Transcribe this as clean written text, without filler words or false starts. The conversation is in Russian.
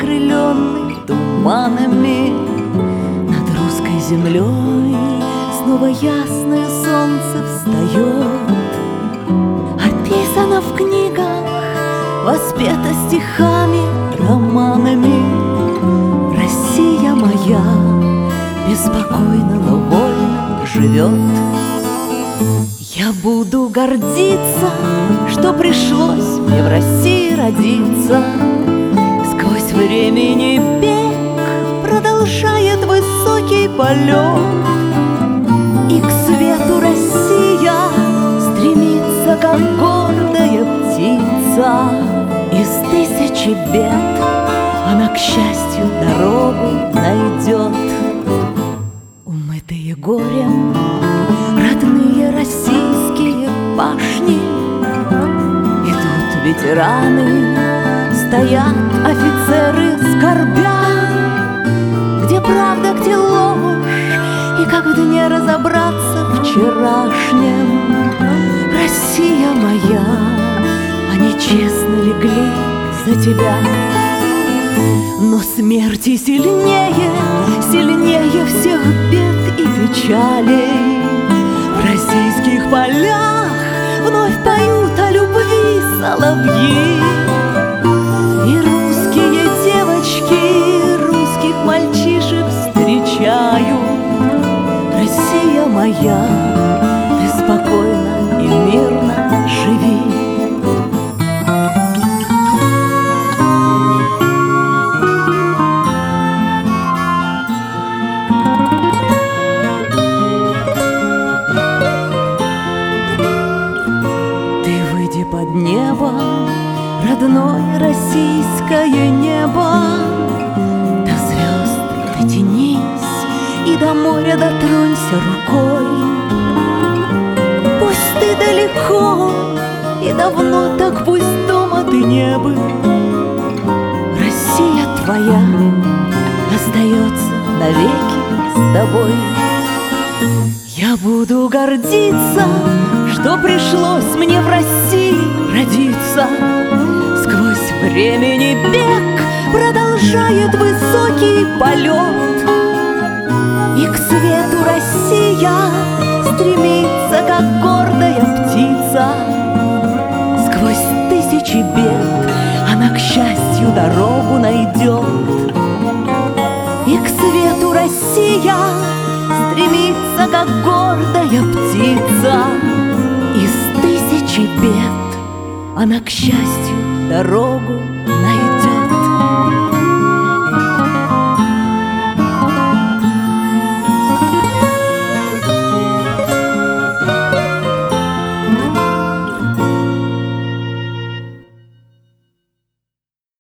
окрыленный туманами. Над русской землей снова ясное солнце встает. Описано в книгах, воспето стихами, романами. Россия моя беспокойно, но вольно живет. Я буду гордиться, что пришлось мне в России родиться. Сквозь времени бег продолжает высокий полет, и к свету Россия стремится, как гордая птица. Из тысячи бед она, к счастью, дорогу найдет. Умытые горем родные российские башни, идут ветераны, стоят офицеры скорбя. Где правда, где ложь, и как в дне разобраться вчерашнем? Россия моя, они честно легли за тебя. Но смерти сильнее, сильнее всех бед и печалей. В российских полях вновь поют о любви соловьи. И русские девочки русских мальчишек встречают. Россия моя, ты спокойно и мирно живи. Под небо, родное российское небо, до звезд дотянись и до моря дотронься рукой. Пусть ты далеко и давно, так пусть дома ты не был. Россия твоя остается навеки с тобой. Я буду гордиться, что пришлось мне в России родиться. Сквозь времени бег продолжает высокий полет, и к свету Россия стремится, как гордая птица. Сквозь тысячи бед она, к счастью, дорогу найдет. И к свету Россия стремится, как гордая птица. Из тысячи бед она, к счастью, дорогу